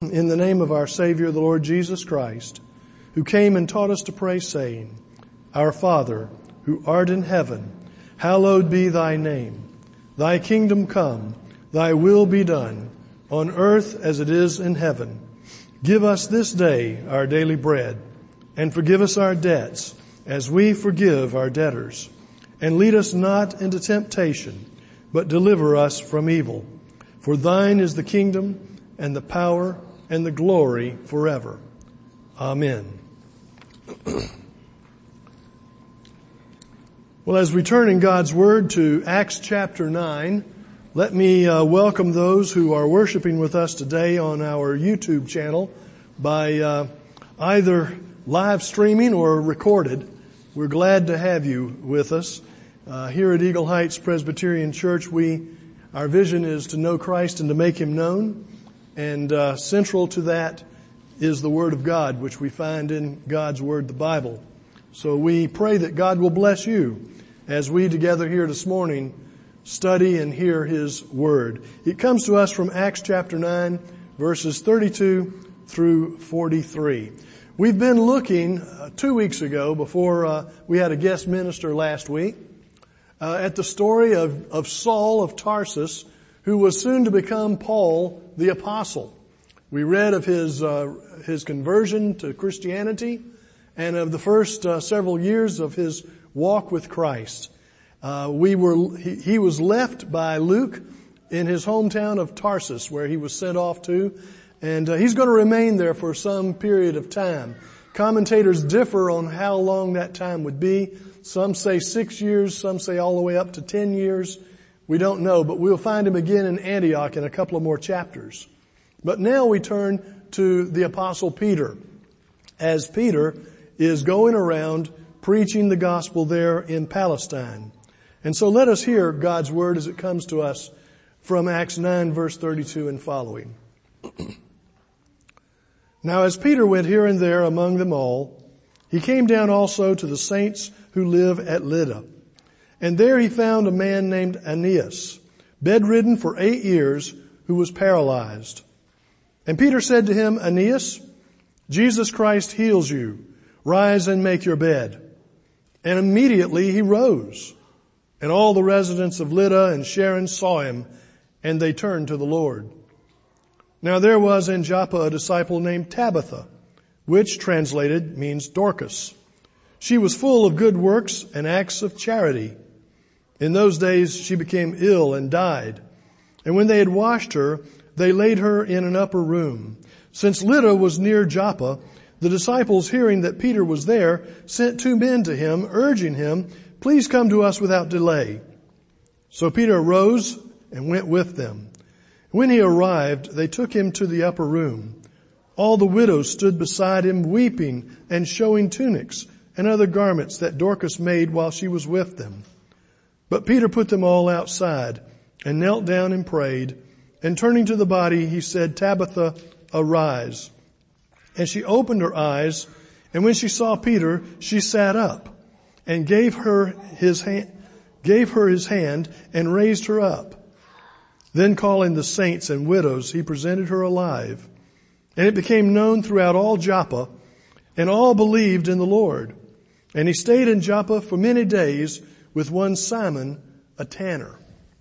in the name of our Savior, the Lord Jesus Christ, who came and taught us to pray, saying, Our Father, who art in heaven, hallowed be thy name. Thy kingdom come, thy will be done, on earth as it is in heaven. Give us this day our daily bread, and forgive us our debts, as we forgive our debtors. And lead us not into temptation, but deliver us from evil. For thine is the kingdom, and the power, and the glory forever. Amen. Well, as we turn in God's Word to Acts chapter 9, let me welcome those who are worshiping with us today on our YouTube channel by either live streaming or recorded. We're glad to have you with us. Here at Eagle Heights Presbyterian Church, our vision is to know Christ and to make Him known. And central to that is the Word of God, which we find in God's Word, the Bible. So we pray that God will bless you as we together here this morning study and hear His Word. It comes to us from Acts chapter 9, verses 32 through 43. We've been looking 2 weeks ago, before we had a guest minister last week, at the story of Saul of Tarsus, who was soon to become Paul the Apostle. We read of his conversion to Christianity and of the first several years of his walk with Christ. He was left by Luke in his hometown of Tarsus, where he was sent off to, and he's going to remain there for some period of time. Commentators differ on how long that time would be. Some say 6 years, some say all the way up to 10 years. We don't know, but we'll find him again in Antioch in a couple of more chapters. But now we turn to the Apostle Peter, as Peter is going around preaching the gospel there in Palestine. And so let us hear God's Word as it comes to us from Acts 9, verse 32 and following. Now as Peter went here and there among them all, he came down also to the saints who live at Lydda. And there he found a man named Aeneas, bedridden for 8 years, who was paralyzed. And Peter said to him, Aeneas, Jesus Christ heals you. Rise and make your bed. And immediately he rose. And all the residents of Lydda and Sharon saw him, and they turned to the Lord. Now there was in Joppa a disciple named Tabitha, which translated means Dorcas. She was full of good works and acts of charity. In those days she became ill and died. And when they had washed her, they laid her in an upper room. Since Lydda was near Joppa, the disciples, hearing that Peter was there, sent 2 men to him, urging him, Please come to us without delay. So Peter arose and went with them. When he arrived, they took him to the upper room. All the widows stood beside him, weeping and showing tunics and other garments that Dorcas made while she was with them. But Peter put them all outside and knelt down and prayed. And turning to the body, he said, Tabitha, arise. And she opened her eyes, and when she saw Peter, she sat up and gave her his hand and raised her up. Then calling the saints and widows, he presented her alive. And it became known throughout all Joppa, and all believed in the Lord. And he stayed in Joppa for many days with one Simon, a tanner.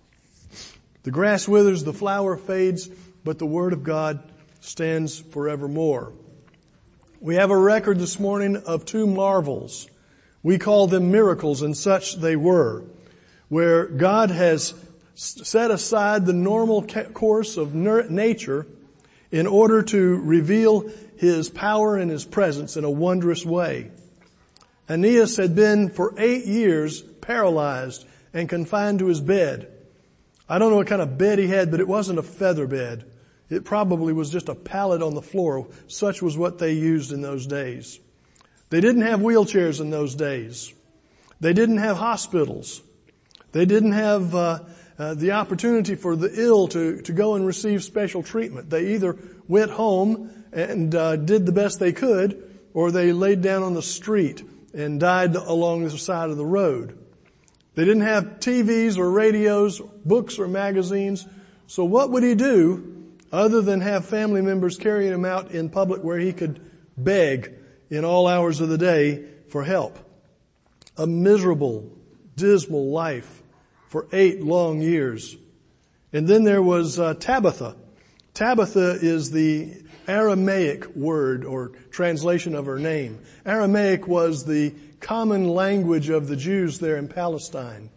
The grass withers, the flower fades, but the word of God stands forevermore. We have a record this morning of 2 marvels. We call them miracles, and such they were, where God has set aside the normal course of nature in order to reveal His power and His presence in a wondrous way. Aeneas had been for 8 years paralyzed and confined to his bed. I don't know what kind of bed he had, but it wasn't a feather bed. It probably was just a pallet on the floor. Such was what they used in those days. They didn't have wheelchairs in those days. They didn't have hospitals. They didn't have the opportunity for the ill to go and receive special treatment. They either went home and did the best they could, or they laid down on the street and died along the side of the road. They didn't have TVs or radios, books or magazines. So what would he do other than have family members carrying him out in public where he could beg in all hours of the day for help. A miserable, dismal life for 8 long years. And then there was Tabitha. Tabitha is the Aramaic word or translation of her name. Aramaic was the common language of the Jews there in Palestine.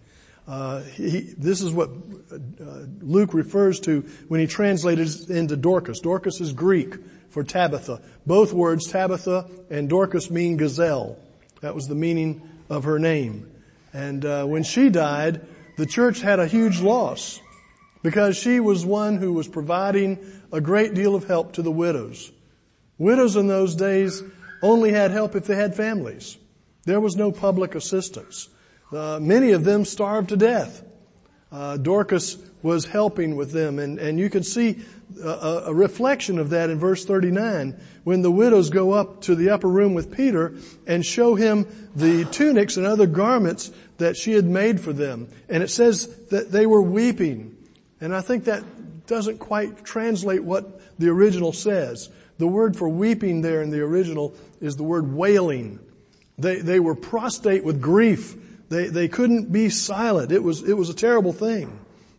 This is what Luke refers to when he translated it into Dorcas. Dorcas is Greek for Tabitha. Both words, Tabitha and Dorcas, mean gazelle. That was the meaning of her name. And when she died, the church had a huge loss because she was one who was providing a great deal of help to the widows. Widows in those days only had help if they had families. There was no public assistance. Many of them starved to death. Dorcas was helping with them, and you can see a reflection of that in verse 39 when the widows go up to the upper room with Peter and show him the tunics and other garments that she had made for them. And it says that they were weeping. And I think that doesn't quite translate what the original says. The word for weeping there in the original is the word wailing. They were prostrate with grief. They couldn't be silent. It was a terrible thing.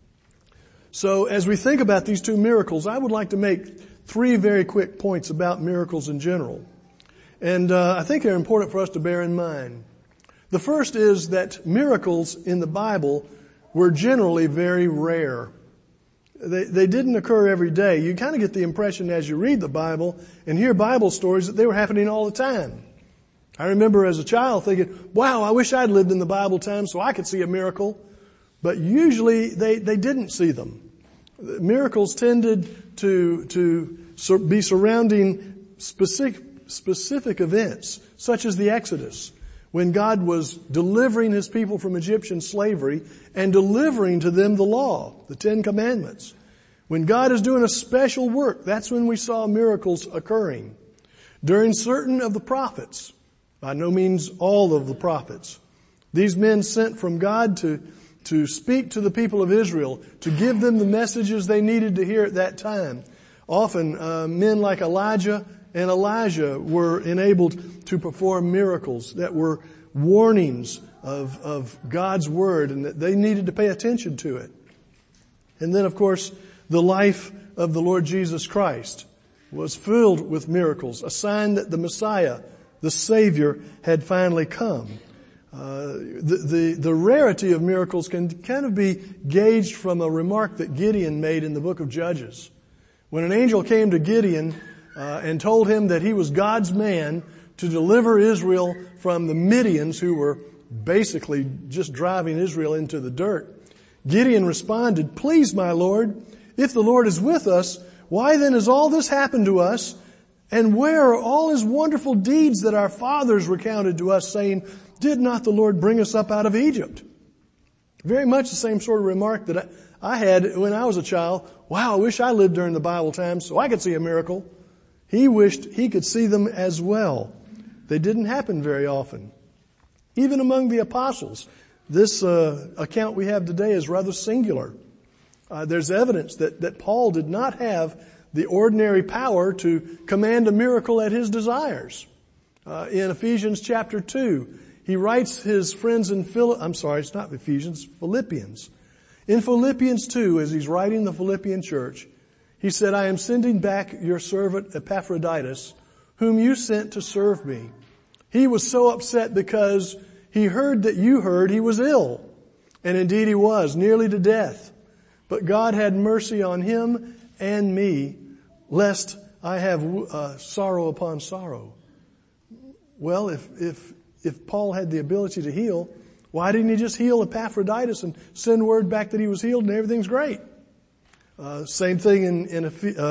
So as we think about these 2 miracles, I would like to make 3 very quick points about miracles in general. And I think they're important for us to bear in mind. The first is that miracles in the Bible were generally very rare. They didn't occur every day. You kind of get the impression as you read the Bible and hear Bible stories that they were happening all the time. I remember as a child thinking, wow, I wish I'd lived in the Bible time so I could see a miracle. But usually they didn't see them. Miracles tended to be surrounding specific events, such as the Exodus, when God was delivering His people from Egyptian slavery and delivering to them the law, the 10 Commandments. When God is doing a special work, that's when we saw miracles occurring. During certain of the prophets, by no means all of the prophets, these men sent from God to speak to the people of Israel, to give them the messages they needed to hear at that time. Often, men like Elijah and Elijah were enabled to perform miracles that were warnings of God's Word and that they needed to pay attention to it. And then, of course, the life of the Lord Jesus Christ was filled with miracles, a sign that the Messiah, the Savior, had finally come. The rarity of miracles can kind of be gauged from a remark that Gideon made in the book of Judges. When an angel came to Gideon and told him that he was God's man to deliver Israel from the Midians who were basically just driving Israel into the dirt, Gideon responded, "Please, my Lord, if the Lord is with us, why then has all this happened to us? And where are all His wonderful deeds that our fathers recounted to us, saying, did not the Lord bring us up out of Egypt?" Very much the same sort of remark that I had when I was a child. Wow, I wish I lived during the Bible times so I could see a miracle. He wished he could see them as well. They didn't happen very often. Even among the apostles, this account we have today is rather singular. There's evidence that Paul did not have the ordinary power to command a miracle at his desires. In Ephesians chapter 2, he writes his friends in Philippians. In Philippians 2, as he's writing the Philippian church, he said, "I am sending back your servant Epaphroditus, whom you sent to serve me. He was so upset because he heard that you heard he was ill. And indeed he was, nearly to death. But God had mercy on him and me, lest I have sorrow upon sorrow." Well, if Paul had the ability to heal, why didn't he just heal Epaphroditus and send word back that he was healed and everything's great? Same thing in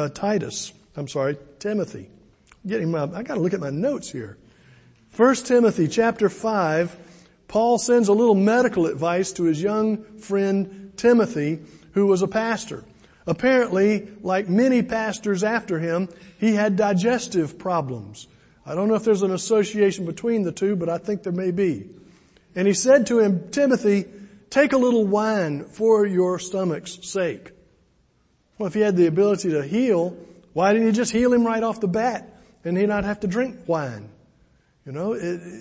Timothy. I got to look at my notes here. 1 Timothy chapter 5, Paul sends a little medical advice to his young friend Timothy, who was a pastor. Apparently, like many pastors after him, he had digestive problems. I don't know if there's an association between the two, but I think there may be. And he said to him, "Timothy, take a little wine for your stomach's sake." Well, if he had the ability to heal, why didn't he just heal him right off the bat and he not have to drink wine? You know,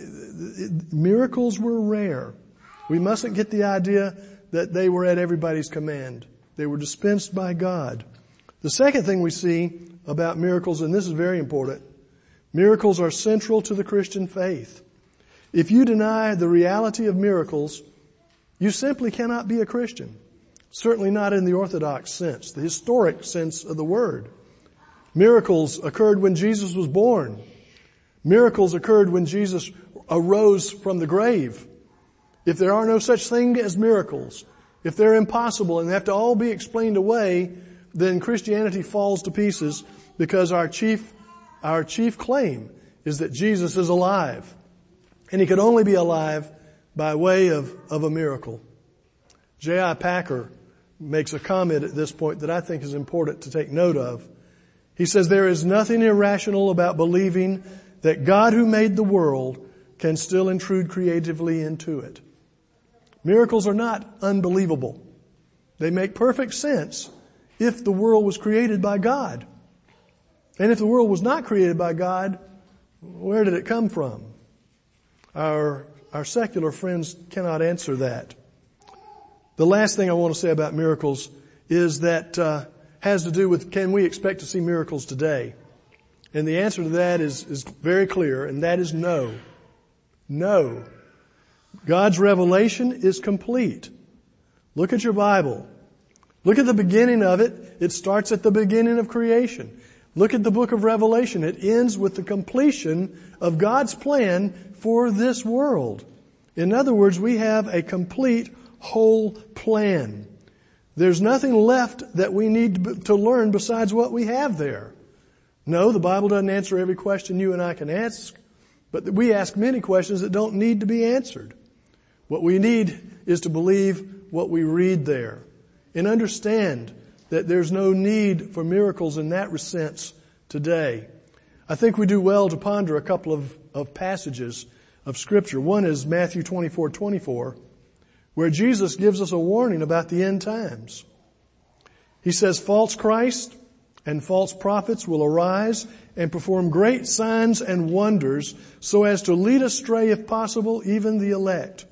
miracles were rare. We mustn't get the idea that they were at everybody's command. They were dispensed by God. The second thing we see about miracles, and this is very important, miracles are central to the Christian faith. If you deny the reality of miracles, you simply cannot be a Christian. Certainly not in the Orthodox sense, the historic sense of the word. Miracles occurred when Jesus was born. Miracles occurred when Jesus arose from the grave. If there are no such thing as miracles, if they're impossible and they have to all be explained away, then Christianity falls to pieces, because our chief claim is that Jesus is alive. And he could only be alive by way of a miracle. J.I. Packer makes a comment at this point that I think is important to take note of. He says, there is nothing irrational about believing that God who made the world can still intrude creatively into it. Miracles are not unbelievable. They make perfect sense if the world was created by God. And if the world was not created by God, where did it come from? Our secular friends cannot answer that. The last thing I want to say about miracles is that has to do with, can we expect to see miracles today? And the answer to that is very clear, and that is no. No. God's revelation is complete. Look at your Bible. Look at the beginning of it. It starts at the beginning of creation. Look at the book of Revelation. It ends with the completion of God's plan for this world. In other words, we have a complete whole plan. There's nothing left that we need to learn besides what we have there. No, the Bible doesn't answer every question you and I can ask, but we ask many questions that don't need to be answered. What we need is to believe what we read there and understand that there's no need for miracles in that sense today. I think we do well to ponder a couple of passages of Scripture. One is Matthew 24:24, where Jesus gives us a warning about the end times. He says, false Christ and false prophets will arise and perform great signs and wonders so as to lead astray, if possible, even the elect.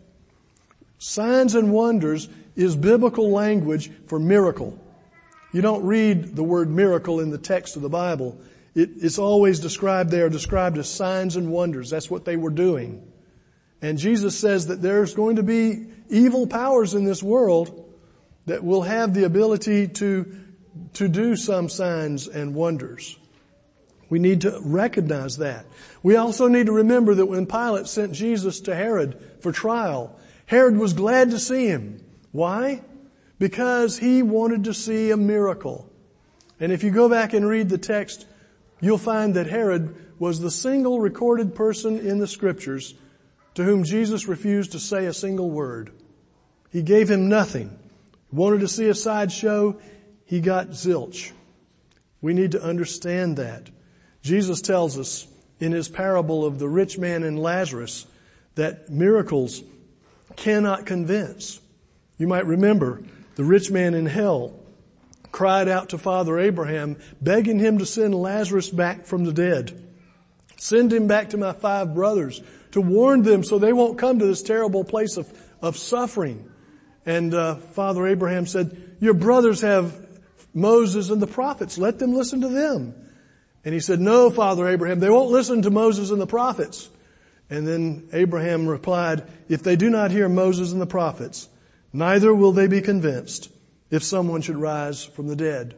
Signs and wonders is biblical language for miracle. You don't read the word miracle in the text of the Bible. It's always described as signs and wonders. That's what they were doing. And Jesus says that there's going to be evil powers in this world that will have the ability to do some signs and wonders. We need to recognize that. We also need to remember that when Pilate sent Jesus to Herod for trial, Herod was glad to see him. Why? Because he wanted to see a miracle. And if you go back and read the text, you'll find that Herod was the single recorded person in the Scriptures to whom Jesus refused to say a single word. He gave him nothing. He wanted to see a sideshow. He got zilch. We need to understand that. Jesus tells us in his parable of the rich man and Lazarus that miracles cannot convince. You might remember the rich man in hell cried out to Father Abraham, begging him to send Lazarus back from the dead. Send him back to my 5 brothers to warn them so they won't come to this terrible place of suffering. And Father Abraham said, your brothers have Moses and the prophets. Let them listen to them. And he said, no, Father Abraham, they won't listen to Moses and the prophets. And then Abraham replied, if they do not hear Moses and the prophets, neither will they be convinced if someone should rise from the dead.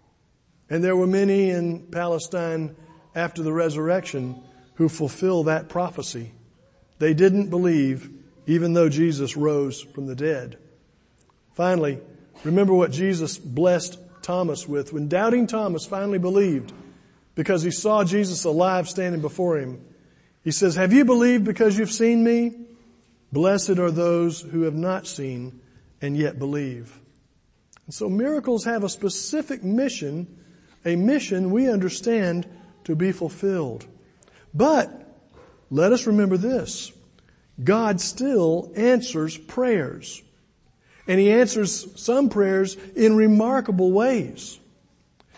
And there were many in Palestine after the resurrection who fulfill that prophecy. They didn't believe even though Jesus rose from the dead. Finally, remember what Jesus blessed Thomas with. When doubting Thomas finally believed because he saw Jesus alive standing before him, he says, have you believed because you've seen me? Blessed are those who have not seen and yet believe. And so miracles have a specific mission, a mission we understand to be fulfilled. But let us remember this. God still answers prayers. And he answers some prayers in remarkable ways.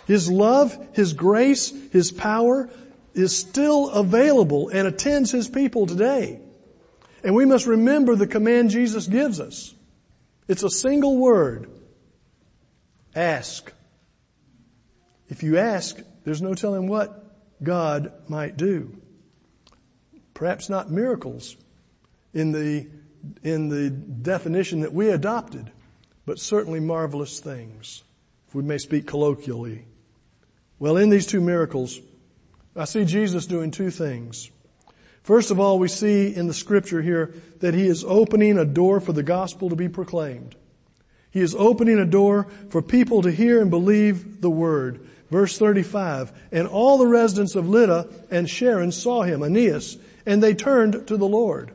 His love, His grace, His power is still available and attends His people today. And we must remember the command Jesus gives us. It's a single word. Ask. If you ask, there's no telling what God might do. Perhaps not miracles in the definition that we adopted, but certainly marvelous things, if we may speak colloquially. Well, in these two miracles, I see Jesus doing two things. First of all, we see in the scripture here that He is opening a door for the gospel to be proclaimed. He is opening a door for people to hear and believe the word. Verse 35, and all the residents of Lydda and Sharon saw him, Aeneas, and they turned to the Lord.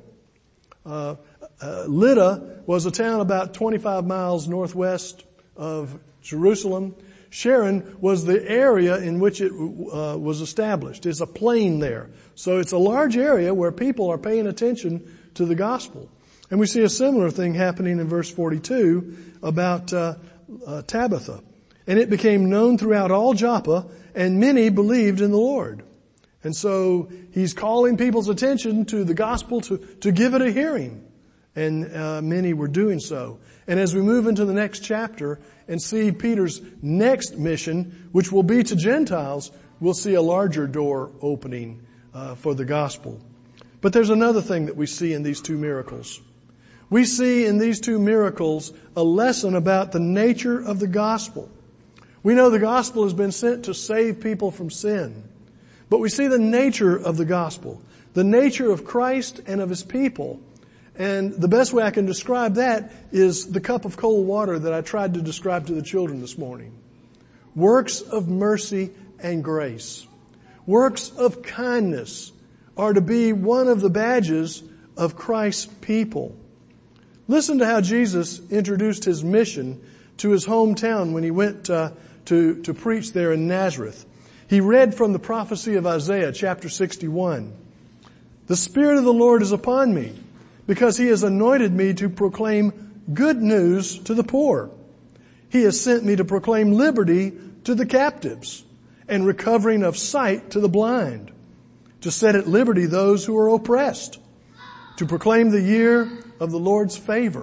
Lydda was a town about 25 miles northwest of Jerusalem. Sharon was the area in which it was established. It's a plain there. So it's a large area where people are paying attention to the gospel. And we see a similar thing happening in verse 42 about Tabitha. And it became known throughout all Joppa, and many believed in the Lord. And so He's calling people's attention to the gospel to give it a hearing. And many were doing so. And as we move into the next chapter and see Peter's next mission, which will be to Gentiles, we'll see a larger door opening for the gospel. But there's another thing that we see in these two miracles. We see in these two miracles a lesson about the nature of the gospel. We know the gospel has been sent to save people from sin. But we see the nature of the gospel, the nature of Christ and of His people. And the best way I can describe that is the cup of cold water that I tried to describe to the children this morning. Works of mercy and grace. Works of kindness are to be one of the badges of Christ's people. Listen to how Jesus introduced His mission to His hometown when He went to preach there in Nazareth. He read from the prophecy of Isaiah chapter 61. The Spirit of the Lord is upon me, because He has anointed me to proclaim good news to the poor. He has sent me to proclaim liberty to the captives and recovering of sight to the blind, to set at liberty those who are oppressed, to proclaim the year of the Lord's favor.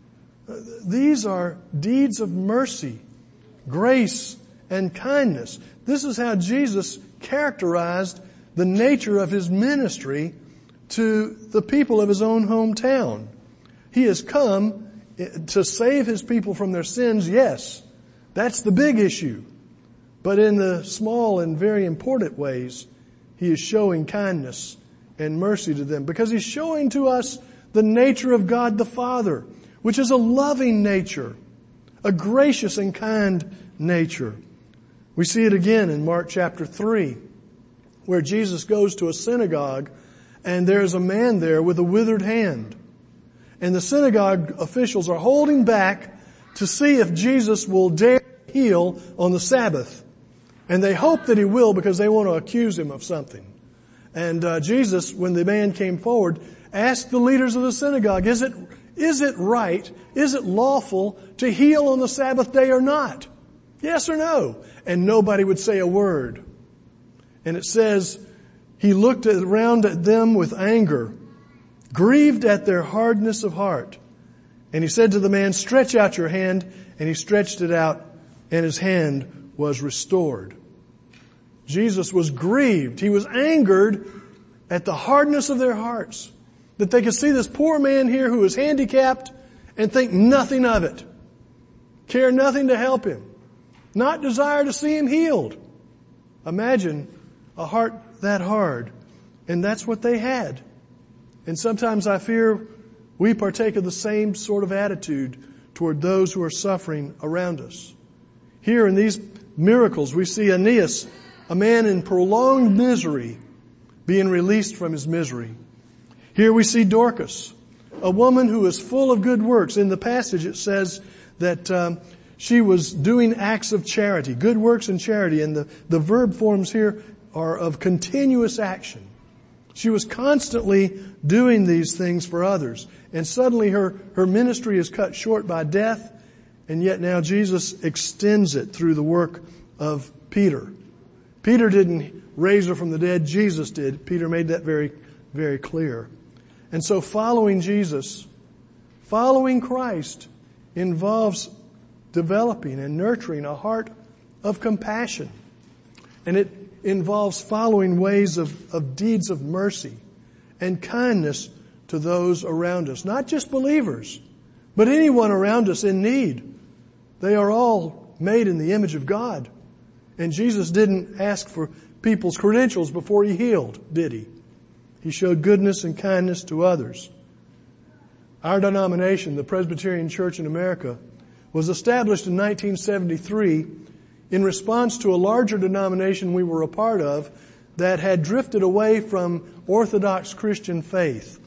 These are deeds of mercy, grace, and kindness. This is how Jesus characterized the nature of His ministry to the people of His own hometown. He has come to save His people from their sins, yes. That's the big issue. But in the small and very important ways, He is showing kindness and mercy to them, because He's showing to us the nature of God the Father, which is a loving nature, a gracious and kind nature. We see it again in Mark chapter 3, where Jesus goes to a synagogue and there's a man there with a withered hand. And the synagogue officials are holding back to see if Jesus will dare heal on the Sabbath. And they hope that He will, because they want to accuse Him of something. And Jesus, when the man came forward, asked the leaders of the synagogue, is it right, is it lawful to heal on the Sabbath day or not? Yes or no? And nobody would say a word. And it says, He looked around at them with anger, grieved at their hardness of heart. And He said to the man, stretch out your hand. And he stretched it out, and his hand was restored. Jesus was grieved. He was angered at the hardness of their hearts, that they could see this poor man here who is handicapped and think nothing of it, care nothing to help him, not desire to see him healed. Imagine a heart that hard. And that's what they had. And sometimes I fear we partake of the same sort of attitude toward those who are suffering around us. Here in these miracles, we see Aeneas, a man in prolonged misery, being released from his misery. Here we see Dorcas, a woman who is full of good works. In the passage it says that she was doing acts of charity, good works and charity. And the verb forms here are of continuous action. She was constantly doing these things for others. And suddenly her ministry is cut short by death. And yet now Jesus extends it through the work of Peter. Peter didn't raise her from the dead. Jesus did. Peter made that very, very clear. And so following Jesus, following Christ, involves developing and nurturing a heart of compassion. And it involves following ways of deeds of mercy and kindness to those around us. Not just believers, but anyone around us in need. They are all made in the image of God. And Jesus didn't ask for people's credentials before He healed, did He? He showed goodness and kindness to others. Our denomination, the Presbyterian Church in America, was established in 1973 in response to a larger denomination we were a part of that had drifted away from Orthodox Christian faith.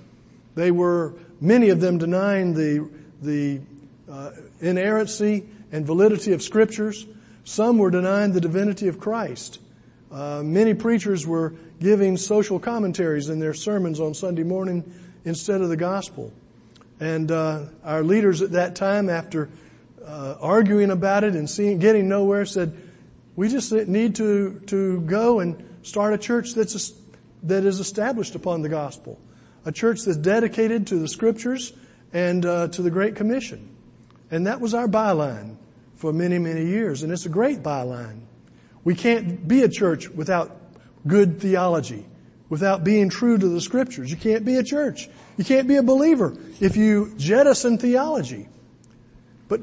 Many of them denying the inerrancy and validity of Scriptures. Some were denying the divinity of Christ. Many preachers were giving social commentaries in their sermons on Sunday morning instead of the gospel. And our leaders at that time, after arguing about it and getting nowhere, said, we just need to go and start a church that is established upon the gospel. A church that's dedicated to the Scriptures and to the Great Commission. And that was our byline for many, many years. And it's a great byline. We can't be a church without good theology, without being true to the Scriptures. You can't be a church. You can't be a believer if you jettison theology. But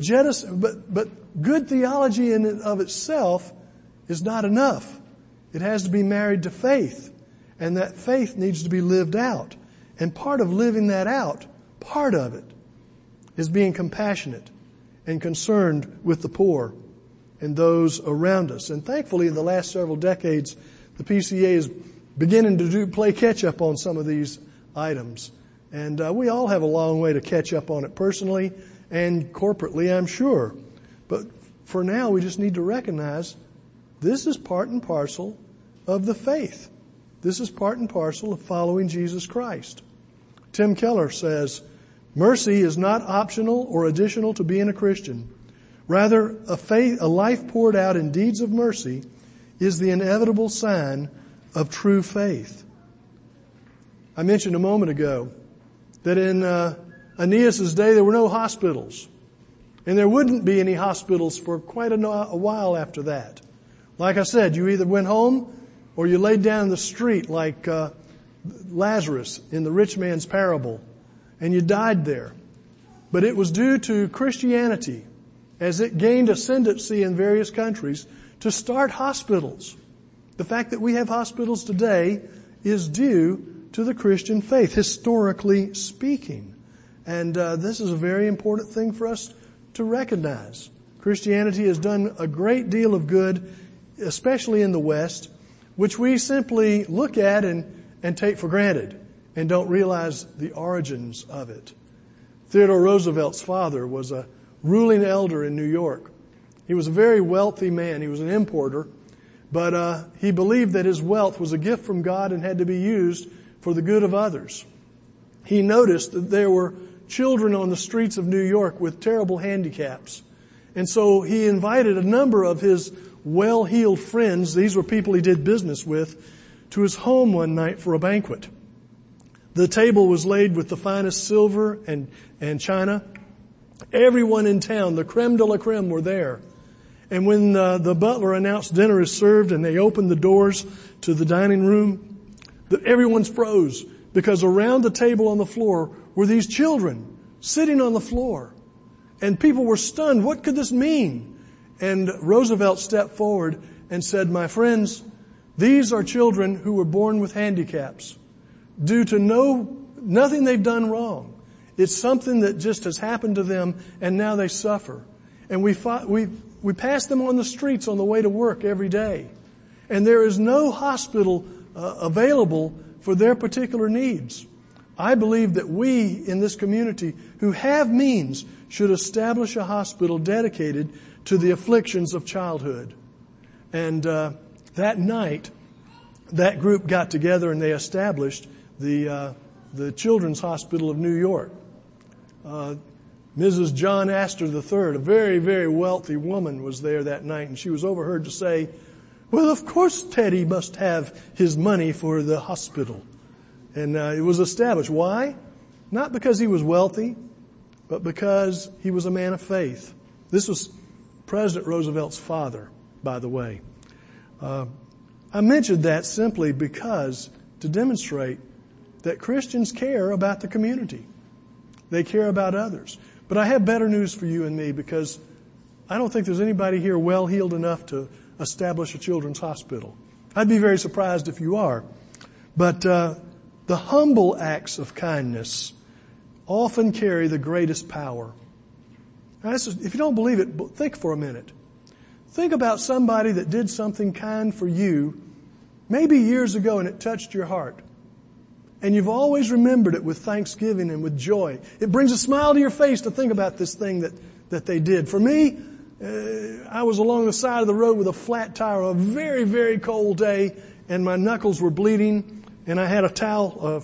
good theology in and of itself is not enough. It has to be married to faith. And that faith needs to be lived out. And part of living that out, part of it, is being compassionate and concerned with the poor and those around us. And thankfully, in the last several decades, the PCA is beginning to play catch up on some of these items. And we all have a long way to catch up on it personally and corporately, I'm sure. But for now, we just need to recognize this is part and parcel of the faith. This is part and parcel of following Jesus Christ. Tim Keller says, mercy is not optional or additional to being a Christian. Rather, a life poured out in deeds of mercy is the inevitable sign of true faith. I mentioned a moment ago that in Aeneas' day there were no hospitals. And there wouldn't be any hospitals for quite a while after that. Like I said, you either went home or you laid down in the street like Lazarus in the rich man's parable, and you died there. But it was due to Christianity, as it gained ascendancy in various countries, to start hospitals. The fact that we have hospitals today is due to the Christian faith, historically speaking. And this is a very important thing for us to recognize. Christianity has done a great deal of good, especially in the West, which we simply look at and take for granted and don't realize the origins of it. Theodore Roosevelt's father was a ruling elder in New York. He was a very wealthy man. He was an importer, but he believed that his wealth was a gift from God and had to be used for the good of others. He noticed that there were children on the streets of New York with terrible handicaps. And so he invited a number of his well-heeled friends, these were people he did business with, to his home one night for a banquet. The table was laid with the finest silver and china. Everyone in town, the creme de la creme, were there. And when the butler announced dinner is served and they opened the doors to the dining room, everyone's froze because around the table on the floor were these children sitting on the floor. And people were stunned. What could this mean? And Roosevelt stepped forward and said, my friends, these are children who were born with handicaps due to nothing they've done wrong. It's something that just has happened to them and now they suffer. And we pass them on the streets on the way to work every day. And there is no hospital available for their particular needs. I believe that we in this community who have means should establish a hospital dedicated to the afflictions of childhood. And that night, that group got together and they established the Children's Hospital of New York. Mrs. John Astor III, a very, very wealthy woman, was there that night, and she was overheard to say, "Well, of course Teddy must have his money for the hospital." And it was established. Why? Not because he was wealthy, but because he was a man of faith. This was President Roosevelt's father, by the way. I mentioned that simply because to demonstrate that Christians care about the community. They care about others. But I have better news for you and me, because I don't think there's anybody here well-heeled enough to establish a children's hospital. I'd be very surprised if you are. But the humble acts of kindness often carry the greatest power. Now, if you don't believe it, think for a minute. Think about somebody that did something kind for you, maybe years ago, and it touched your heart. And you've always remembered it with thanksgiving and with joy. It brings a smile to your face to think about this thing that they did. For me, I was along the side of the road with a flat tire on a very, very cold day, and my knuckles were bleeding, and I had a towel,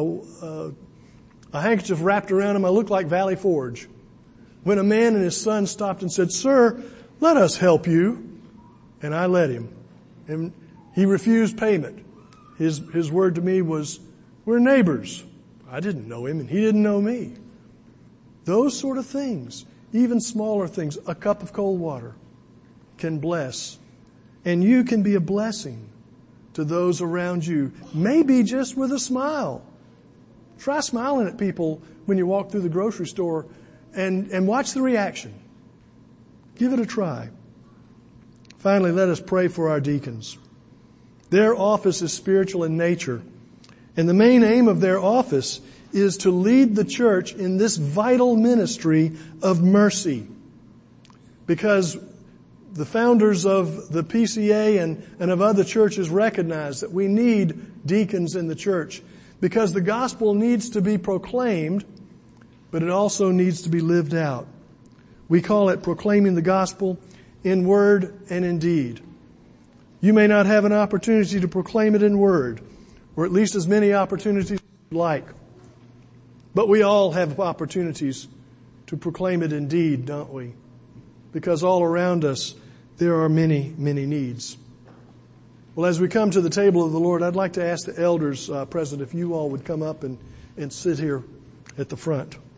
a handkerchief wrapped around him. I looked like Valley Forge. When a man and his son stopped and said, "Sir, let us help you." And I let him. And he refused payment. His word to me was, "We're neighbors." I didn't know him and he didn't know me. Those sort of things, even smaller things, a cup of cold water can bless. And you can be a blessing to those around you. Maybe just with a smile. Try smiling at people when you walk through the grocery store and watch the reaction. Give it a try. Finally, let us pray for our deacons. Their office is spiritual in nature, and the main aim of their office is to lead the church in this vital ministry of mercy. Because the founders of the PCA and of other churches recognize that we need deacons in the church, because the gospel needs to be proclaimed, but it also needs to be lived out. We call it proclaiming the gospel in word and in deed. You may not have an opportunity to proclaim it in word, or at least as many opportunities as you'd like. But we all have opportunities to proclaim it in deed, don't we? Because all around us there are many, many needs. Well, as we come to the table of the Lord, I'd like to ask the elders present if you all would come up and sit here at the front.